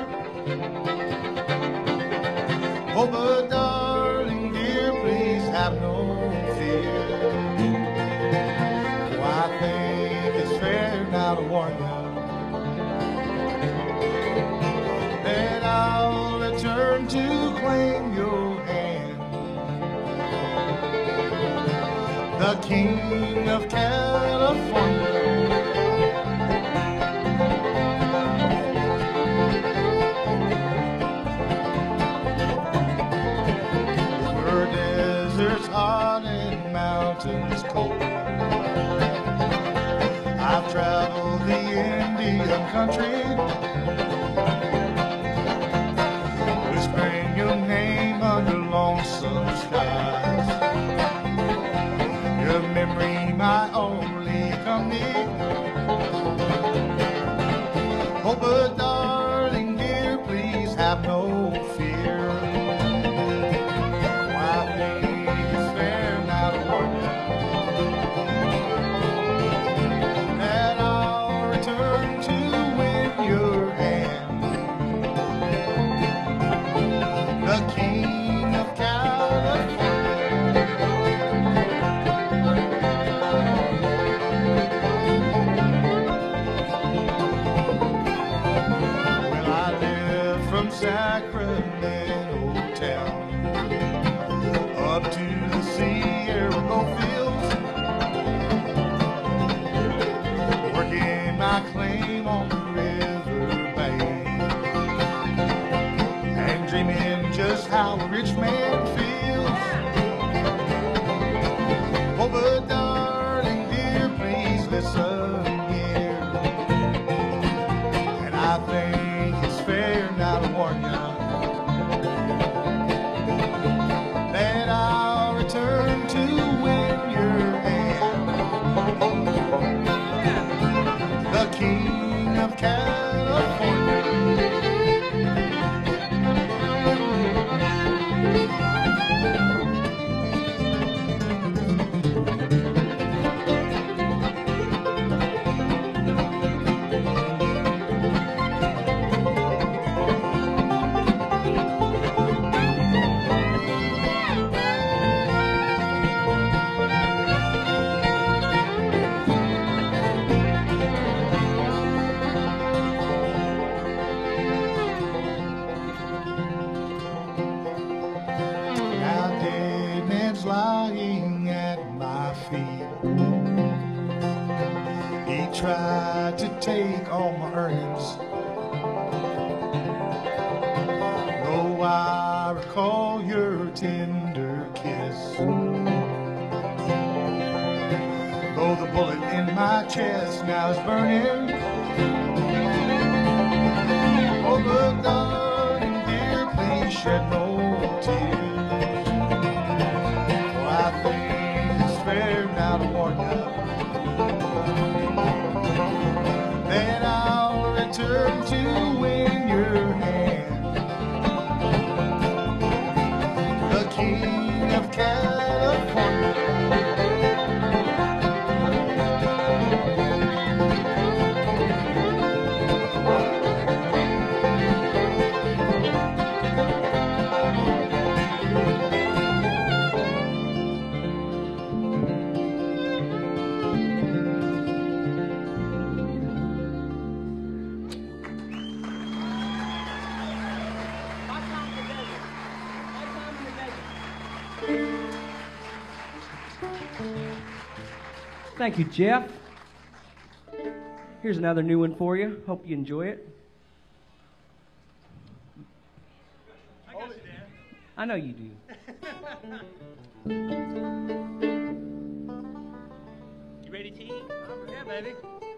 Oh, but darling dear, please have no fear. Oh, I think it's fair now to warn you that I'll return to claim your hand. The King of California. Where deserts hot and mountains cold, I've traveled the Indian country, whispering your name under lonesome skies. Your memory, my only company. Oh, but darling dear, please have no fear. Oh, I think it's fair now to warn you that I'll return to win your hand. The King of California. From Sacramento town up to the Sierra fields, working my claim on the river bank and dreaming just how a rich man feels. Oh, but darling dear, please listen here, and I think it's fair now to warn you that I'll return to win your hand. The King of California. Lying at my feet, he tried to take all my earnings. Though I recall your tender kiss, though the bullet in my chest now is burning. Oh, but darling dear, please shed no tears. I think it's fair now to warn you that I'll return to win your hand. The King of California. Thank you, Jeff. Here's another new one for you. Hope you enjoy it. I got you, Dan. I know you do. You ready, T? Yeah, baby.